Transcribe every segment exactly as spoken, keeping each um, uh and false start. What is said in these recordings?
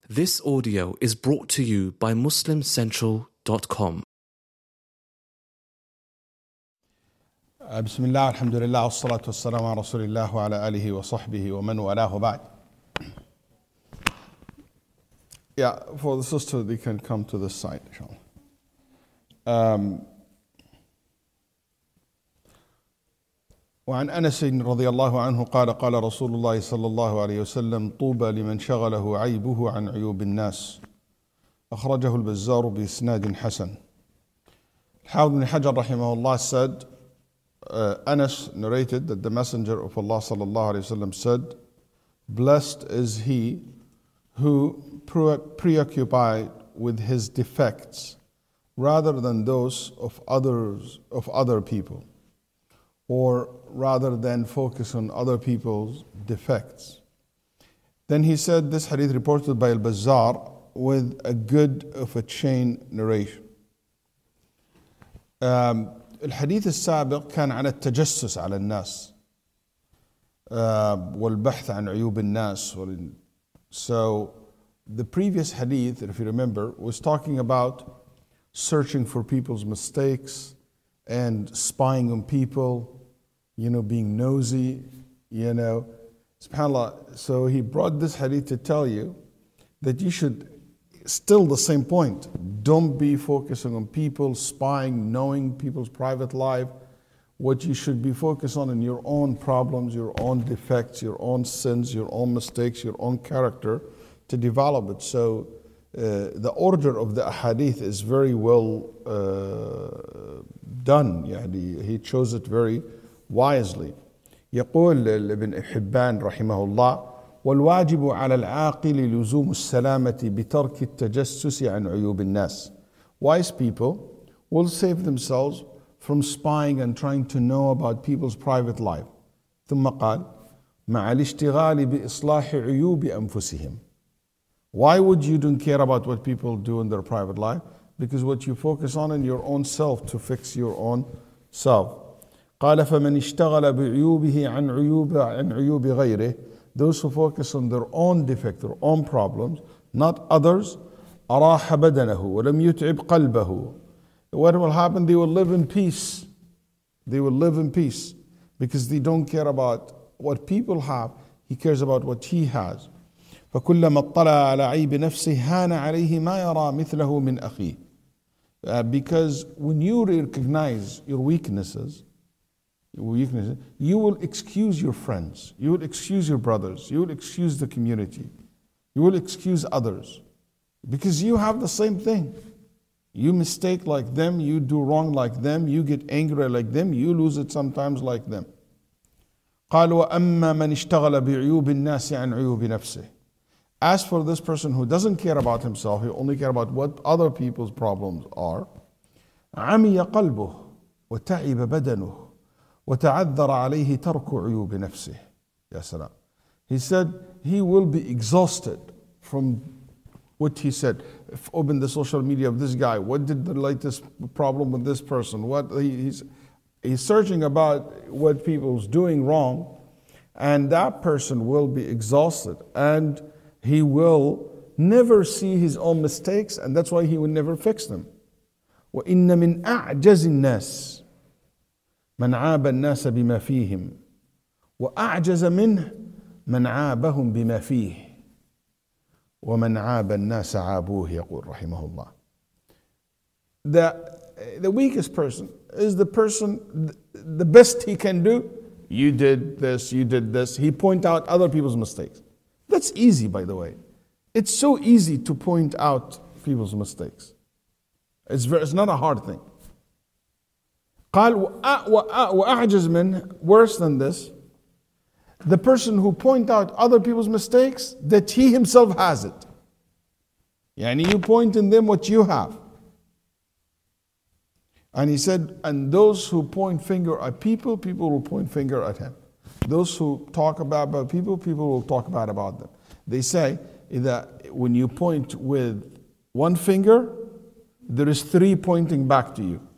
This audio is brought to you by Muslim Central dot com. بسم الله الحمد لله والصلاة والسلام على رسول الله وعلى آله وصحبه ومن والاه بعد. Yeah, for the sister, they can come to this side, inshallah. Um, وعن أنس رضي الله عنه قال قال رسول الله صلى الله عليه وسلم طوبى لمن شغله عيبه عن عيوب الناس أخرجه البزار بإسناد حسن. الحافظ بن حجر رحمه الله said, uh, Anas narrated that the Messenger of Allah صلى الله عليه وسلم said, blessed is he who preoccupied with his defects rather than those of others of other people, or rather than focus on other people's defects. Then he said, this hadith reported by Al-Bazzar with a good of a chain narration. Um, الحديث السابق كان عن التجسس على الناس uh, والبحث عن عيوب الناس. So the previous hadith, if you remember, was talking about searching for people's mistakes and spying on people, you know, being nosy, you know. SubhanAllah. So he brought this hadith to tell you that you should, still the same point, don't be focusing on people, spying, knowing people's private life. What you should be focused on in your own problems, your own defects, your own sins, your own mistakes, your own character, to develop it. So uh, the order of the hadith is very well uh, done. يعني he chose it very wisely. يقول ابن حبان رحمه الله والواجب على العاقل لزوم السلامة بترك التجسس عن عيوب الناس. Wise people will save themselves from spying and trying to know about people's private life. ثم قال مع الاشتغال بإصلاح عيوب أنفسهم. Why would you don't care about what people do in their private life? Because what you focus on in your own self, to fix your own self. قال فمن اشتغل بعيوبه عن عيوب عن عيوب غيره. Those who focus on their own defect, their own problems, not others, أراح بدنه ولم يتعب قلبه. What will happen? They will live in peace. They will live in peace because they don't care about what people have. He cares about what he has. فكلما اطلع على عيب نفسه هان عليه ما يرى مثله من أخيه. Uh, because when you recognize your weaknesses, weaknesses, you will excuse your friends, you will excuse your brothers, you will excuse the community, you will excuse others, because you have the same thing. You mistake like them, you do wrong like them, you get angry like them, you lose it sometimes like them. قال وأما من اشتغل بعيوب الناس عن عيوب نفسه. As for this person who doesn't care about himself, he only care about what other people's problems are, عمي قلبه وتعب بدنه وتعذر عليه ترك عيوب نفسه. يا سلام. He said he will be exhausted from what he said. If open the social media of this guy, what did the latest problem with this person? What he, he's he's searching about what people's doing wrong, and that person will be exhausted, and he will never see his own mistakes, and that's why he will never fix them. وإن من أعجز الناس من عاب الناس بما فيهم وأعجز منه من عابهم بما فيه ومن عاب الناس عابوه يقول رحمه الله. The, the weakest person is the person, the best he can do, you did this, you did this. He point out other people's mistakes. That's easy, by the way. It's so easy to point out people's mistakes. It's, very, it's not a hard thing. قال وأعجز منه, worse than this, the person who point out other people's mistakes, that he himself has it. Yani you point in them what you have. And he said, and those who point finger at people, people will point finger at him. Those who talk about, about people, people will talk bad about them. They say that when you point with one finger, there is three pointing back to you.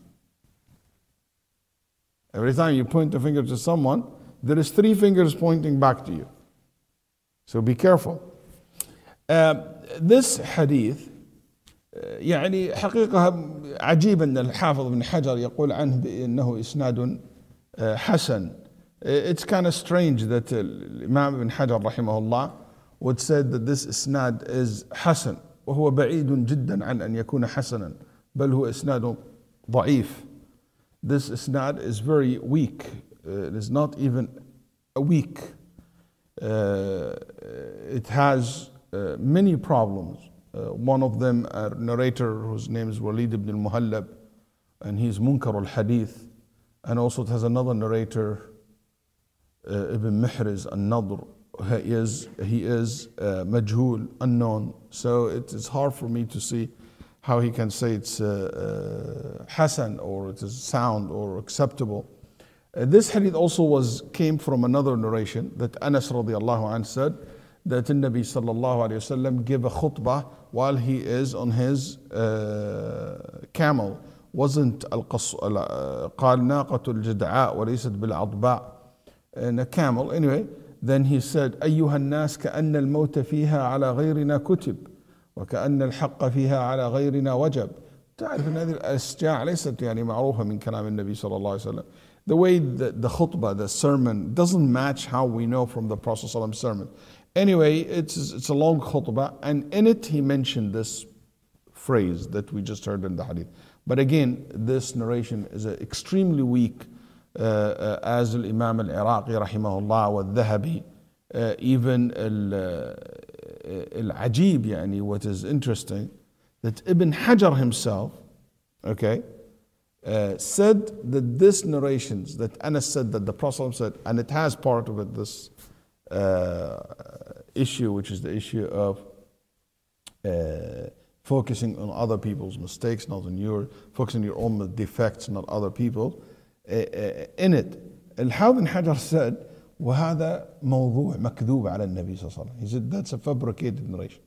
Every time you point a finger to someone, there is three fingers pointing back to you. So be careful. Uh, this hadith يعني حقيقة عجيب أن الحافظ بن حجر يقول عنه بأنه إسناد حسن. It's kind of strange that Imam ibn Hajar رحمه الله would say that this isnad is حسن, وهو بعيد جدا عن أن يكون حسنا, بل هو إسناد ضعيف. This isnad is very weak. It is not even a weak. Uh, it has uh, many problems. Uh, one of them, a narrator whose name is Walid ibn al-Muhallab, and he's Munkar al-Hadith. And also it has another narrator, uh, Ibn Mihriz al-Nadr. He is, he is uh, majhul, unknown. So it is hard for me to see how he can say it's uh, uh, hasan, or it is sound or acceptable. Uh, this hadith also was came from another narration that Anas radiallahu anhu said that the Nabi sallallahu alayhi wasallam gave a khutbah while he is on his uh, camel. Wasn't al-qas قال ناقة الجدعاء وليست بالعضباء, in a camel. Anyway, then he said أيها الناس كأن الموت فيها على غيرنا كتب وكأن الحق فيها على غيرنا وجب. تعرف أن هذه الأشجاع ليست يعني معروفة من كلام النبي صلى الله عليه وسلم. The way the, the khutbah, the sermon, doesn't match how we know from the Prophet ﷺ sermon. Anyway, it's, it's a long khutbah, and in it he mentioned this phrase that we just heard in the hadith. But again, this narration is extremely weak, uh, uh, as Imam al-Iraqi rahimahullah wa al-Dhahabi, uh, even al-Ajib, yani what is interesting, that Ibn Hajar himself, okay, Uh, said that this narrations that Anas said that the Prophet said, and it has part of it this uh, issue, which is the issue of uh, focusing on other people's mistakes, not on your, focusing on your own defects, not other people. Uh, uh, in it, Al-Hafidh ibn Hajar said, وهذا موضوع مكذوب على النبي صلى الله عليه وسلم. He said that's a fabricated narration.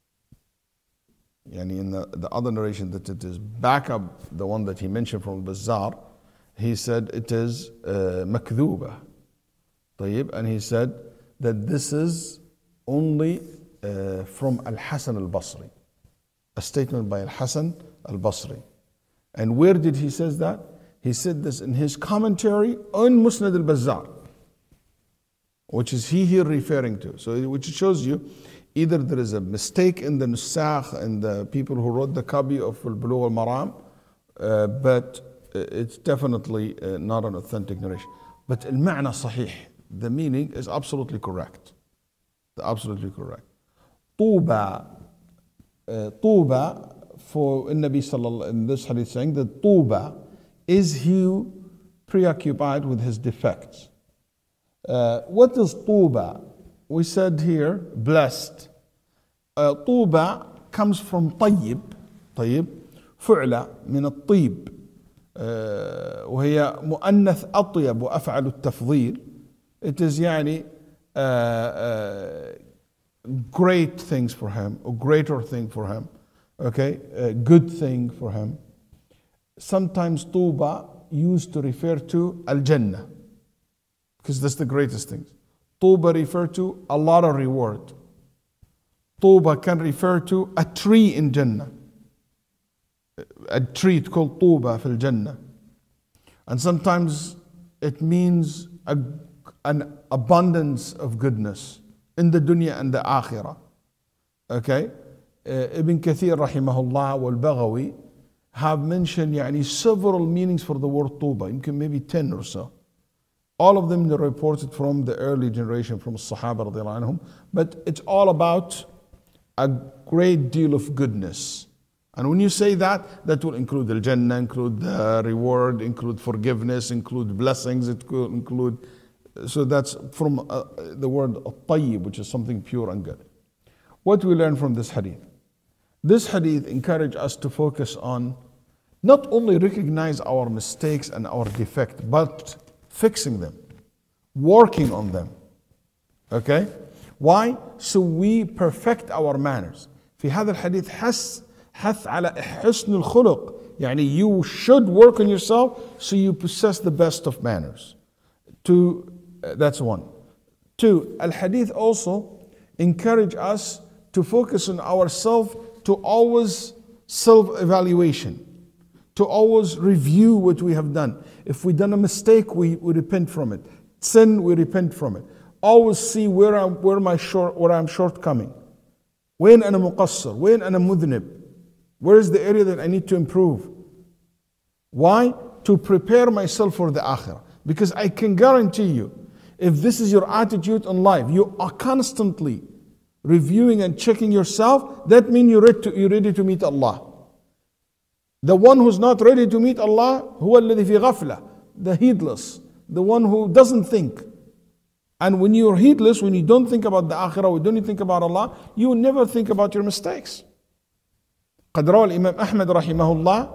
Yani in the, the other narration that it is back up, the one that he mentioned from Bazzar, he said it is uh, makdhuba. طيب, and he said that this is only uh, from Al-Hasan al-Basri. A statement by Al-Hasan al-Basri. And where did he say that? He said this in his commentary on Musnad al-Bazzar, which is he here referring to. So which shows you either there is a mistake in the nusakh and the people who wrote the copy of Al-Bulugh al-Maram, uh, but it's definitely uh, not an authentic narration. But al-ma'na sahih, the meaning is absolutely correct. Absolutely correct. Tuba, uh, Tuba, for in Nabi sallallahu in this hadith saying that Tuba is he preoccupied with his defects. Uh, what is Tuba? We said here, blessed. Uh, طوبى comes from طيب, طيب, فعلة من الطيب, uh, وهي مؤنث أطيب وأفعل التفضيل. It is يعني uh, uh, great things for him, a greater thing for him, okay, a good thing for him. Sometimes طوبى used to refer to al-Jannah, because that's the greatest things. Tuba refer to a lot of reward. Tuba can refer to a tree in Jannah. A tree called Tuba fil Jannah. And sometimes it means a, an abundance of goodness in the dunya and the akhirah. Okay? Uh, Ibn Kathir rahimahullah wal Baghawi have mentioned يعني, several meanings for the word Tuba, يمكن maybe ten or so. All of them are reported from the early generation, from Sahaba radiallahu anhum, but it's all about a great deal of goodness. And when you say that, that will include al-Jannah, include the reward, include forgiveness, include blessings, it could include, so that's from uh, the word at-tayyib, which is something pure and good. What we learn from this hadith? This hadith encourages us to focus on not only recognize our mistakes and our defect, but fixing them, working on them. Okay? Why? So we perfect our manners. في هذا الحديث حث حث على حسن الخلق. يعني you should work on yourself so you possess the best of manners. Two, uh, that's one. Two, al-hadith also encourage us to to focus on ourselves, to always self-evaluation, to always review what we have done. If we done a mistake, we, we repent from it. Sin, we repent from it. Always see where I'm, where my short, where I'm shortcoming. When أنا مقصر, when أنا مذنب. Where is the area that I need to improve? Why? To prepare myself for the akhirah. Because I can guarantee you, if this is your attitude in life, you are constantly reviewing and checking yourself, that means you're ready to, you're ready to meet Allah. The one who's not ready to meet Allah, هو الذي في غفلة, the heedless, the one who doesn't think. And when you're heedless, when you don't think about the akhirah, when you don't think about Allah, you will never think about your mistakes. قد روى الإمام أحمد رحمه الله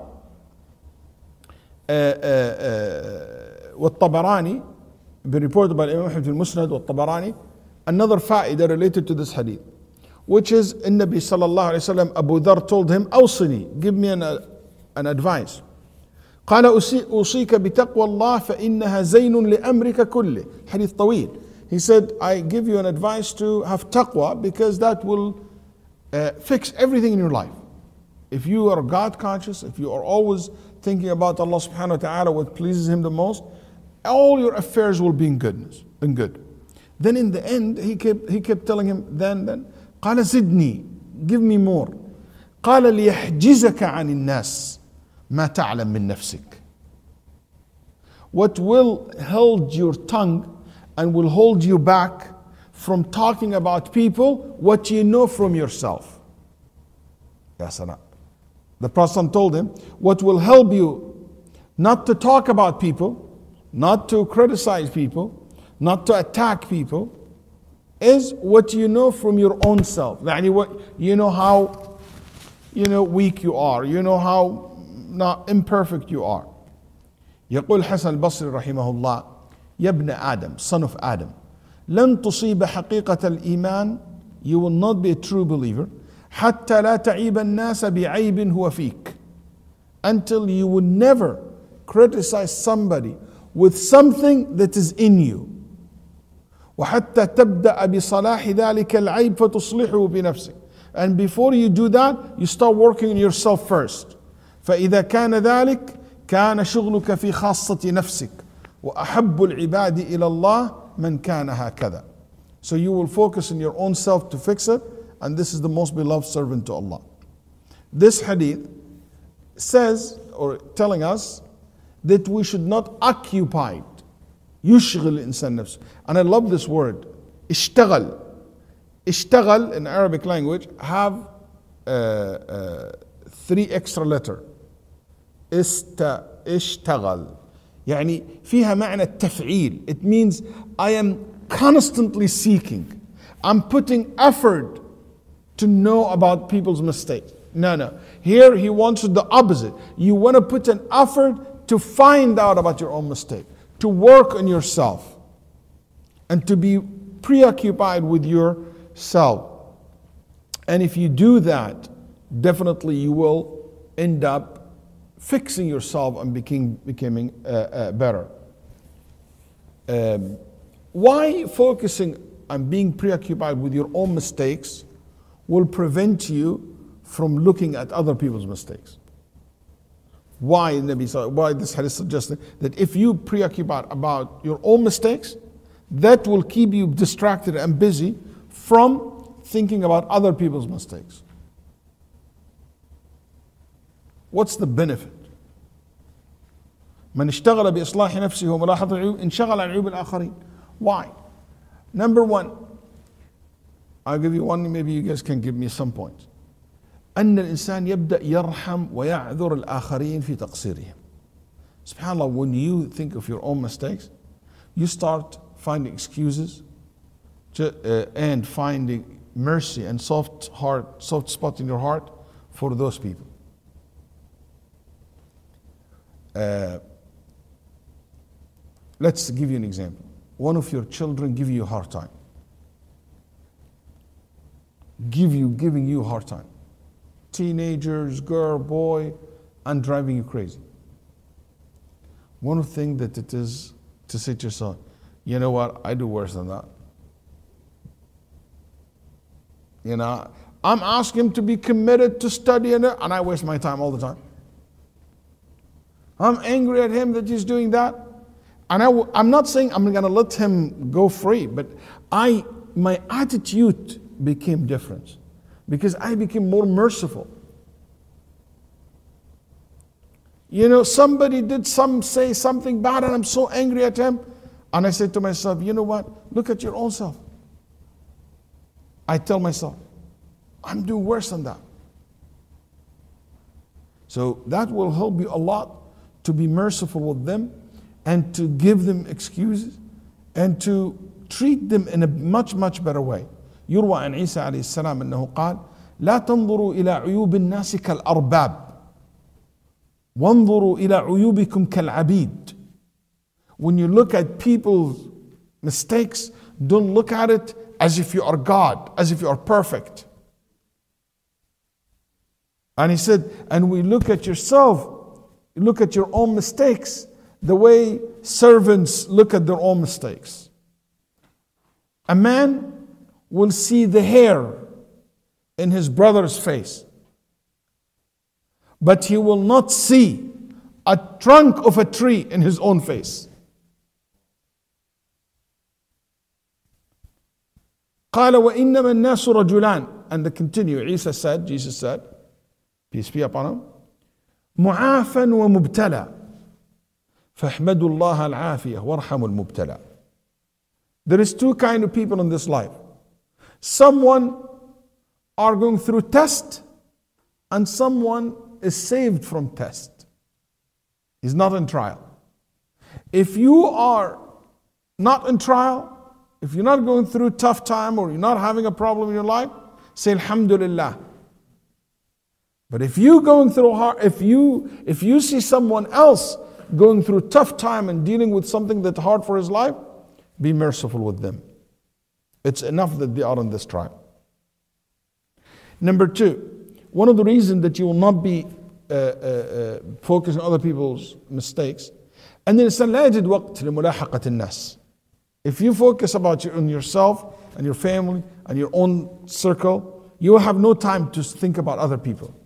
والطبراني, been reported by Imam Ahmad في المسند والطبراني, another فائدة related to this hadith, which is النبي صلى الله عليه وسلم, Abu Dhar told him, أوصني, give me an, an advice. قال أوصيك بتقوى الله فإنها زين لأمرك كله. حديث طويل. He said, I give you an advice to have taqwa because that will uh, fix everything in your life. If you are God conscious, if you are always thinking about Allah subhanahu wa ta'ala, what pleases Him the most, all your affairs will be in goodness, in good. Then in the end, he kept, he kept telling him, then, then, قال زدني, give me more. قال ليحجزك عن الناس ما تعلم من نفسك. What will hold your tongue and will hold you back from talking about people what you know from yourself. Ya salam. The Prophet told him, what will help you not to talk about people, not to criticize people, not to attack people, is what you know from your own self. يعني what you know how you know weak you are, you know how not imperfect you are. يقول حسن البصري رحمه الله: يا ابن آدم, son of Adam, لن تصيب حقيقة الإيمان, you will not be a true believer, حتى لا تعيب الناس بعيب هو فيك, until you will never criticize somebody with something that is in you. وحتى تبدأ بصلاح ذلك العيب فتصلحه بنفسك. And before you do that, you start working on yourself first. فإذا كان ذلك كان شغلك في خاصة نفسك وأحب العباد إلى الله من كان هكذا. So you will focus on your own self to fix it, and this is the most beloved servant to Allah. This hadith says, or telling us, that we should not occupy يشغل الإنسان نفسه. And I love this word, اشتغل. اشتغل in Arabic language have uh, uh, three extra letter. است اشتغل يعني فيها معنى التفعيل. It means I am constantly seeking. I'm putting effort to know about people's mistakes. No, no. Here he wants the opposite. You want to put an effort to find out about your own mistake, to work on yourself, and to be preoccupied with yourself. And if you do that, definitely you will end up fixing yourself and becoming, becoming uh, uh, better. Um, why focusing on being preoccupied with your own mistakes will prevent you from looking at other people's mistakes? Why, Nabi, why this hadith suggesting that if you preoccupied about your own mistakes, that will keep you distracted and busy from thinking about other people's mistakes. What's the benefit? من اشتغل بإصلاح نفسه وملاحظة العيوب انشغل عن عيوب الآخرين. Why? Number one, I'll give you one, maybe you guys can give me some points. أن الإنسان يبدأ يرحم ويعذر الآخرين في تقصيرهم. SubhanAllah, when you think of your own mistakes, you start finding excuses and finding mercy and soft heart, soft spot in your heart for those people. Uh, let's give you an example. One of your children give you a hard time. Give you, giving you a hard time. Teenagers, girl, boy, and driving you crazy. One of the things that it is to say to yourself, you know what, I do worse than that. You know, I'm asking him to be committed to study and and I waste my time all the time. I'm angry at him that he's doing that. And I w- I'm not saying I'm going to let him go free, but I my attitude became different because I became more merciful. You know, somebody did some say something bad and I'm so angry at him. And I said to myself, you know what? Look at your own self. I tell myself, I'm doing worse than that. So that will help you a lot to be merciful with them and to give them excuses and to treat them in a much much better way. يروى عن عيسى عليه السلام أنه قال لا تنظروا إلى عيوب الناس كالأرباب وانظروا إلى عيوبكم كالعبيد. When you look at people's mistakes, don't look at it as if you are God, as if you are perfect. And he said, and we look at yourself, you look at your own mistakes the way servants look at their own mistakes. A man will see the hair in his brother's face, but he will not see a trunk of a tree in his own face. قال وإنما الناس رجلان. And they continue, Isa said, Jesus said, peace be upon him, معافى ومبتلى فاحمدوا الله العافية وارحموا المبتلى. There is two kind of people in this life. Someone are going through test and someone is saved from test. He's not in trial. If you are not in trial, if you're not going through a tough time or you're not having a problem in your life, say Alhamdulillah. But if you going through hard, if you if you see someone else going through a tough time and dealing with something that's hard for his life, be merciful with them. It's enough that they are in this trial. Number two, one of the reasons that you will not be uh, uh, uh, focused on other people's mistakes, and then الإنسان لا يجد وقت لملاحقة الناس. If you focus about your, on yourself and your family and your own circle, you will have no time to think about other people.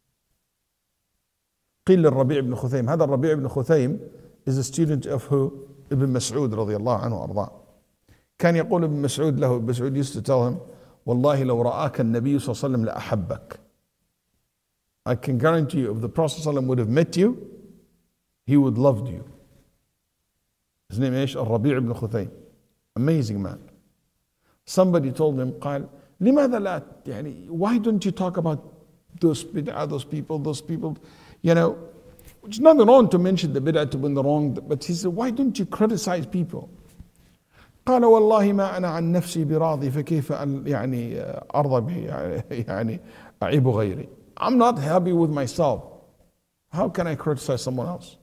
قيل للربيع بن خثيم. هذا الربيع بن خثيم is a student of who? Ibn Mas'ud رضي الله عنه وأرضاه. كان يقول ابن مسعود له, Ibn Mas'ud used to tell him, والله لو رآك النبي صلى الله عليه وسلم لأحبك. I can guarantee you, if the Prophet صلى الله عليه وسلم would have met you, he would have loved you. His name is الربيع بن خثيم. Amazing man. Somebody told him, قال لماذا لا يعني, why don't you talk about those bid'ah, those people, those people, you know, it's nothing wrong to mention the bid'ah to win the wrong, but he said, why don't you criticize people? قال والله ما أنا عن نفسي براضي فكيف يعني أرضى به يعني أعيب غيري. I'm not happy with myself. How can I criticize someone else?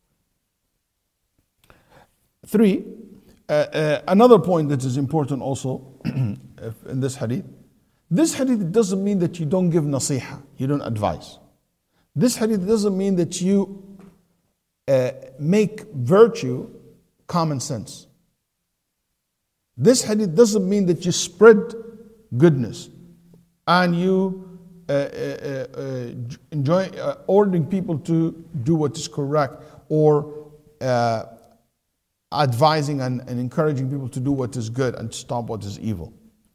Three, uh, uh, another point that is important also in this hadith. This hadith doesn't mean that you don't give nasiha, you don't advise. This hadith doesn't mean that you uh, make virtue common sense. This hadith doesn't mean that you spread goodness and you uh, uh, uh, enjoy uh, ordering people to do what is correct or uh, advising and, and encouraging people to do what is good and stop what is evil.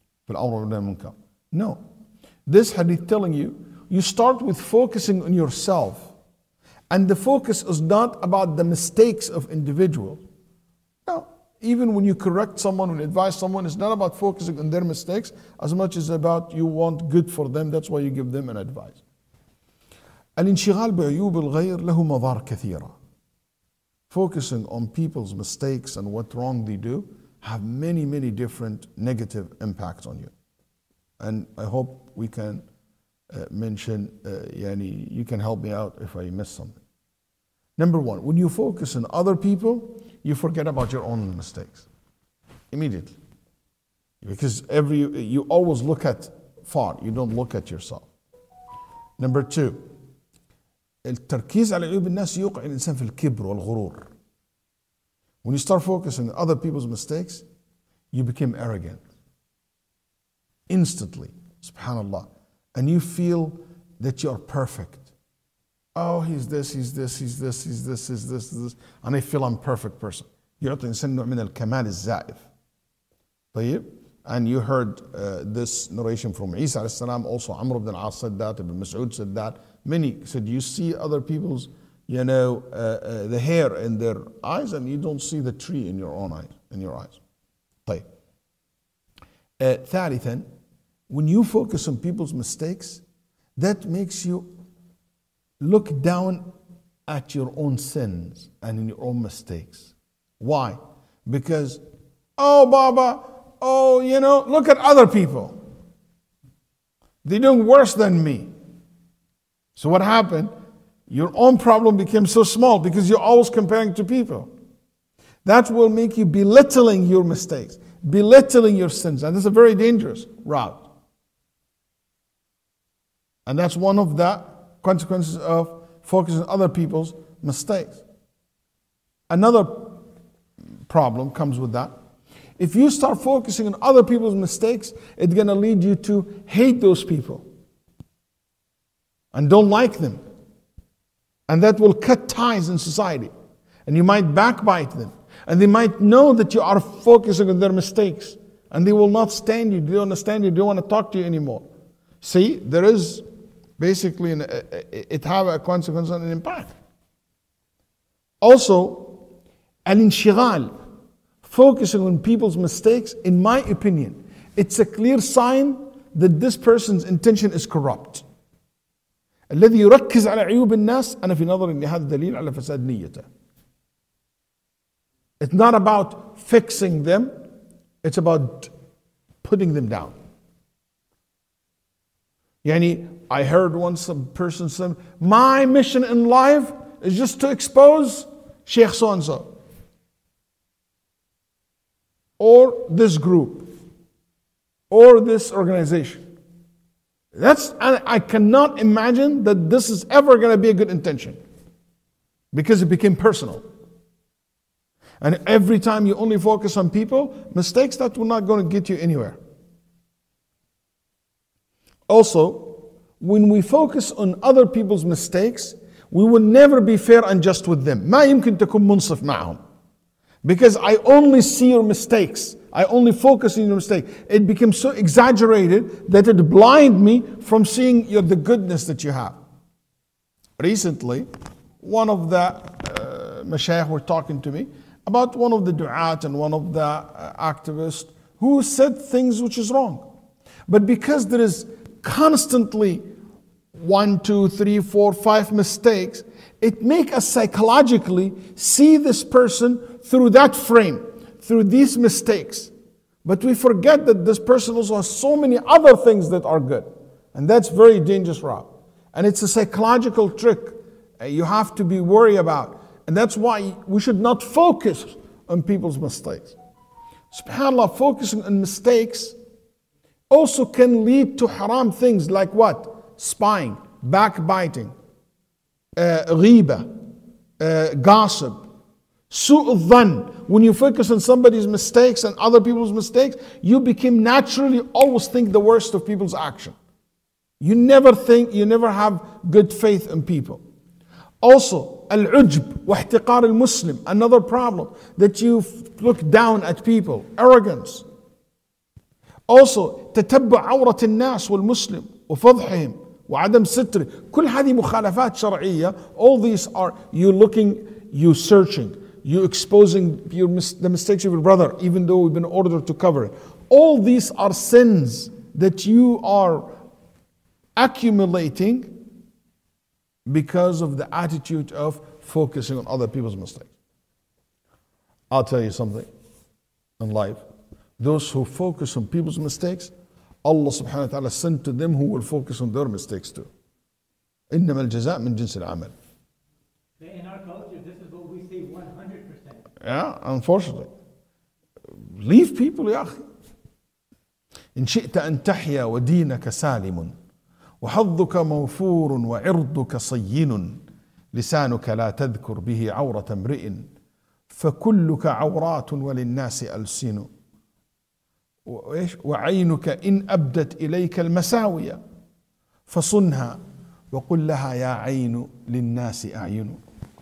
No. This hadith telling you, you start with focusing on yourself. And the focus is not about the mistakes of individuals. No. Even when you correct someone, when you advise someone, it's not about focusing on their mistakes as much as about you want good for them. That's why you give them an advice. الانشغال بعيوب الغير له مضار كثيرة. Focusing on people's mistakes and what wrong they do have many, many different negative impacts on you. And I hope we can uh, mention, uh, yani, you can help me out if I miss something. Number one, when you focus on other people, you forget about your own mistakes immediately. Because every you always look at far, you don't look at yourself. Number two, التركيز على عيوب الناس يوقع الإنسان في الكبر والغرور. When you start focusing on other people's mistakes, you become arrogant. Instantly, subhanallah. and you feel that you're perfect. Oh, he's this, he's this, he's this, he's this, he's this, he's this, and I feel I'm a perfect person. يعطي الإنسان نوع من الكمال الزائف. طيب, and you heard uh, this narration from Isa alayhi salam, also Amr ibn al-As said that, Ibn Mas'ud said that. Many said, you see other people's, you know, uh, uh, the hair in their eyes, and you don't see the tree in your own eyes, in your eyes. طيب. Uh, ثالثا, when you focus on people's mistakes, that makes you look down at your own sins and in your own mistakes. Why? Because, oh, Baba, oh, you know, look at other people. They're doing worse than me. So what happened? Your own problem became so small because you're always comparing to people. That will make you belittling your mistakes, belittling your sins. And this is a very dangerous route. And that's one of the consequences of focusing on other people's mistakes. Another problem comes with that. If you start focusing on other people's mistakes, it's going to lead you to hate those people and don't like them. And that will cut ties in society. And you might backbite them. And they might know that you are focusing on their mistakes. And they will not stand you, they don't understand you, they don't want to talk to you anymore. See, there is basically, an, it have a consequence and an impact. Also, al-inshighal, focusing on people's mistakes, in my opinion, it's a clear sign that this person's intention is corrupt. الذي يركز على عيوب الناس أنا في نظري أن هذا دليل على فساد نيته. It's not about fixing them, it's about putting them down. Yani, I heard once a person say, my mission in life is just to expose Sheikh so-and-so or this group or this organization. That's, I cannot imagine that this is ever going to be a good intention because it became personal. And every time you only focus on people, mistakes, that will not going to get you anywhere. Also, when we focus on other people's mistakes, we will never be fair and just with them. ما يمكن تكون منصف معهم. Because I only see your mistakes. I only focus on your mistake. It becomes so exaggerated that it blinds me from seeing your, the goodness that you have. Recently, one of the uh, mashayikh were talking to me about one of the du'at and one of the uh, activists who said things which is wrong. But because there is constantly one, two, three, four, five mistakes, it makes us psychologically see this person through that frame, through these mistakes. But we forget that this person also has so many other things that are good. And that's very dangerous route. And it's a psychological trick you have to be worried about. And that's why we should not focus on people's mistakes. SubhanAllah, focusing on mistakes also can lead to haram things like what? Spying, backbiting, uh, ghiba, uh, gossip, su'u dhan. When you focus on somebody's mistakes and other people's mistakes, you become naturally always think the worst of people's action. You never think, you never have good faith in people. Also, al-ujb wa ihtiqar al-Muslim, another problem, that you look down at people, arrogance. Also, تتبع عورة الناس والمسلم وفضحهم وعدم ستر. كل هذه مخالفات شرعية. All these are you looking, you searching, you exposing your, the mistakes of your brother, even though we've been ordered to cover it. All these are sins that you are accumulating because of the attitude of focusing on other people's mistakes. I'll tell you something in life. Those who focus on people's mistakes, Allah subhanahu wa ta'ala sent to them who will focus on their mistakes too. إنما الجزاء من جنس العمل. In our culture, this is what we say one hundred percent. Yeah, unfortunately. Leave people يا أخي. إن شئت أن تحيا ودينك سالم وحظك موفور وعرضك صين لسانك لا تذكر به عورة امرئ فكلك عورات وللناس ألسن وعينك إن أبدت إليك المساوية فصنها وقل لها يا عين للناس أعين.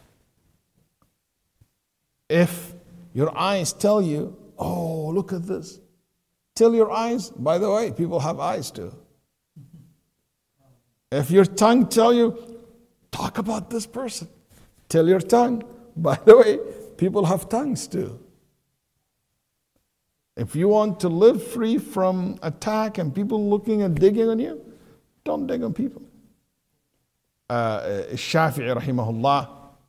If your eyes tell you, oh, look at this, tell your eyes, by the way, people have eyes too. If your tongue tell you, talk about this person, tell your tongue, by the way, people have tongues too. If you want to live free from attack and people looking and digging on you, don't dig on people. Uh, الشافعي رحمه الله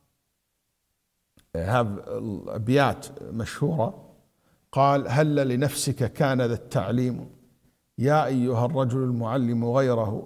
have أبيات مشهورة قال هل لنفسك كان ذا التعليم يا أيها الرجل المعلم غيره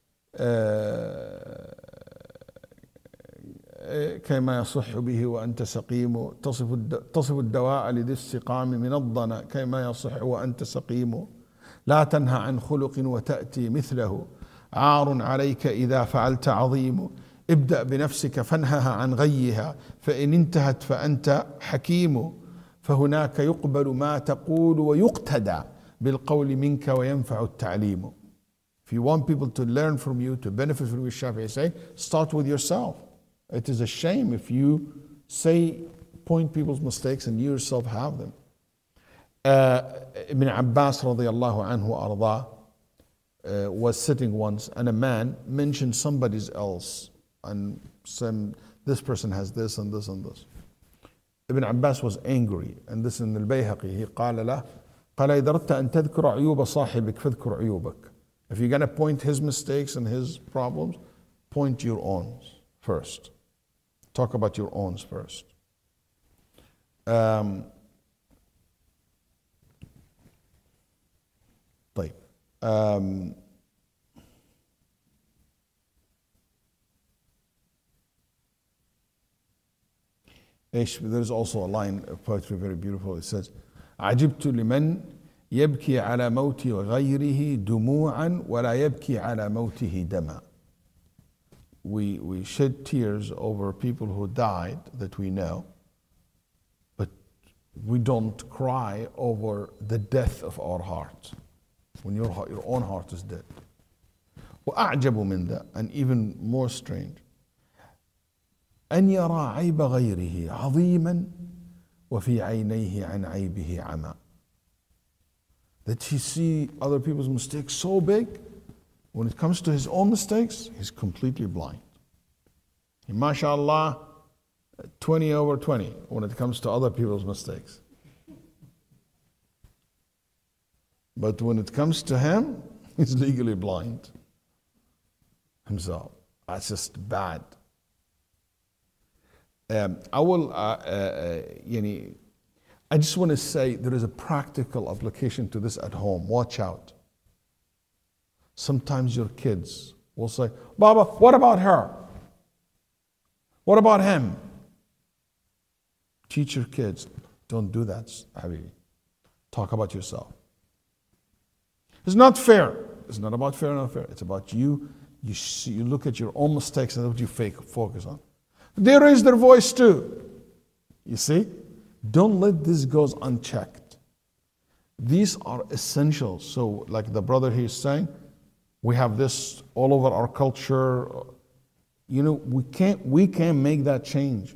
كيما يصح به وأنت سقيم تصف تصف الدواء لذي السقام من الضنا كيما يصح وأنت سقيم لا تنهى عن خلق وتأتي مثله عار عليك إذا فعلت عظيم ابدأ بنفسك فانهها عن غيها فإن انتهت فأنت حكيم فهناك يقبل ما تقول ويقتدى بالقول منك وينفع التعليم. If you want people to learn from you, to benefit from you, Shafi'i say, start with yourself. It is a shame if you say, point people's mistakes and you yourself have them. Uh, Ibn Abbas radiallahu anhu arda uh, was sitting once and a man mentioned somebody else and some, this person has this and this and this. Ibn Abbas was angry, and this in al-Bayhaqi, he قال له قال إذا أردت أن تذكر عيوب صاحبك فاذكر عيوبك. If you're going to point his mistakes and his problems, point your own first. Talk about your own first. Um, طيب. Um, there's also a line of poetry very beautiful. It says عجبت لمن يبكي على موت غيره دموعا ولا يبكي على موته دما. We, we shed tears over people who died that we know, but we don't cry over the death of our heart when your, your own heart is dead. وأعجب من ذا, and even more strange, أن يرى عيب غيره عظيما وفي عينيه عن عيبه عمى. That he see other people's mistakes so big, when it comes to his own mistakes, he's completely blind. And mashallah, twenty over twenty when it comes to other people's mistakes. But when it comes to him, he's legally blind himself. That's just bad. Um, I will, uh, uh, uh, I just want to say there is a practical application to this at home. Watch out. Sometimes your kids will say, Baba, what about her? What about him? Teach your kids, don't do that, Habibi. Talk about yourself. It's not fair. It's not about fair or not fair. It's about you. You, see, you look at your own mistakes and that's what you fake, focus on. They raise their voice too. You see? Don't let this go unchecked. These are essential. So like the brother here is saying, we have this all over our culture. You know, we can't, we can't make that change.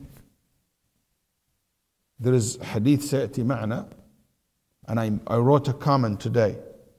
There is hadith سيأتي معنا, and I, I wrote a comment today.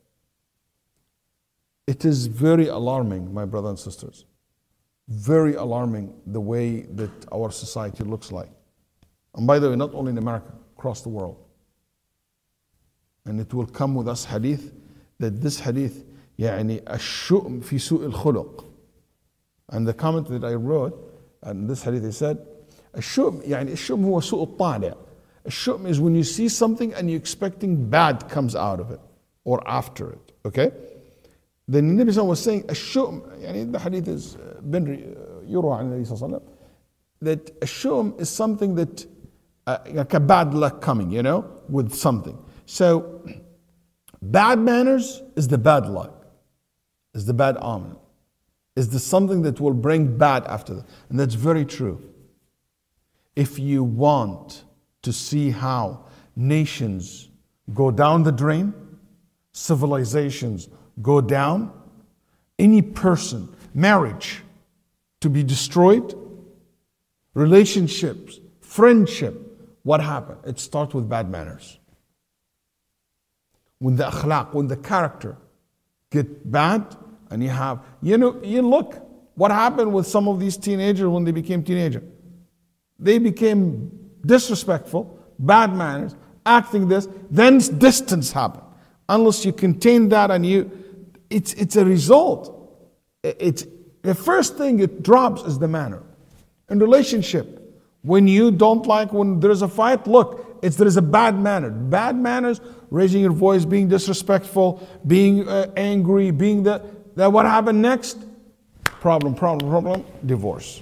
It is very alarming, my brothers and sisters. Very alarming the way that our society looks like. And by the way, not only in America, across the world. And it will come with us hadith, that this hadith, يعني الشؤم في سوء الخلق. And the comment that I wrote, and this hadith, I said, الشؤم يعني الشؤم هو سوء الطالع. الشؤم is when you see something and you're expecting bad comes out of it, or after it, okay? Then the Nabi was saying, الشؤم, يعني the hadith is been يروى عن النبي صلى الله عليه وسلم, that الشؤم is something that, uh, like a bad luck coming, you know, with something. So, bad manners is the bad luck, is the bad omen, is the something that will bring bad after that. And that's very true. If you want to see how nations go down the drain, civilizations go down, any person, marriage to be destroyed, relationships, friendship, what happened? It starts with bad manners. When the akhlaq, when the character get bad, and you have, you know, you look what happened with some of these teenagers when they became teenagers. They became disrespectful, bad manners, acting this, then distance happened. Unless you contain that and you, it's it's a result. It's the first thing it drops is the manner. In relationship, when you don't like, when there's a fight, look, it's there is a bad manner. Bad manners, raising your voice, being disrespectful, being uh, angry, being the, that what happened next? Problem, problem, problem, divorce.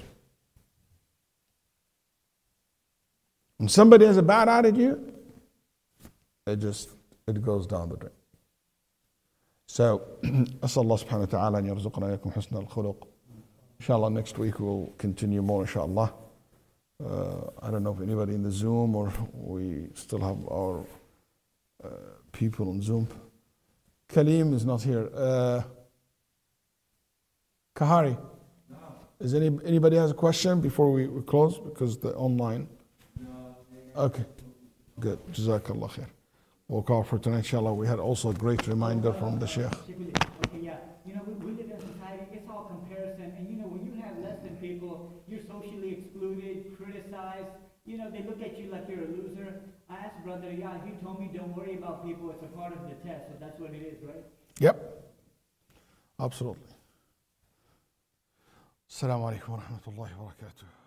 When somebody has a bad attitude, it just, it goes down the drain. So, أسأل الله سبحانه وتعالى أن يرزقنا إياكم حسن الخلق. Inshallah, next week we'll continue more, inshallah. Uh, I don't know if anybody in the Zoom or we still have our uh, people on Zoom. Kalim is not here. Uh, Kahari, is any anybody has a question before we, we close? Because the online. Okay, good. Jazakallah khair. We'll call for tonight, inshallah. We had also a great reminder from the Sheikh. Okay, yeah. You know, we, we live in a society, it's all comparison, and you know, when you have less than people, you're socially excluded, criticized, you know, they look at you like you're a loser. I asked Brother, yeah, he told me don't worry about people, it's a part of the test, so that's what it is, right? Yep, absolutely. Assalamu alaikum wa rahmatullahi wa barakatuh.